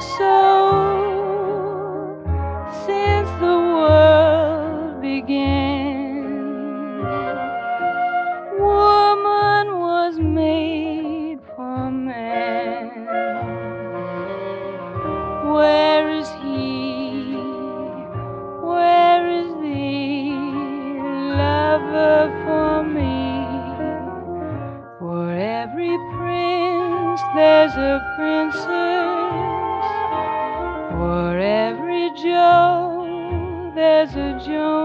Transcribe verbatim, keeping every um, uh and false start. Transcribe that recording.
so since the world began. Woman was made for man. Where is he? Where is the lover for me? For every prince there's a princess. For every Joe there's a Joan.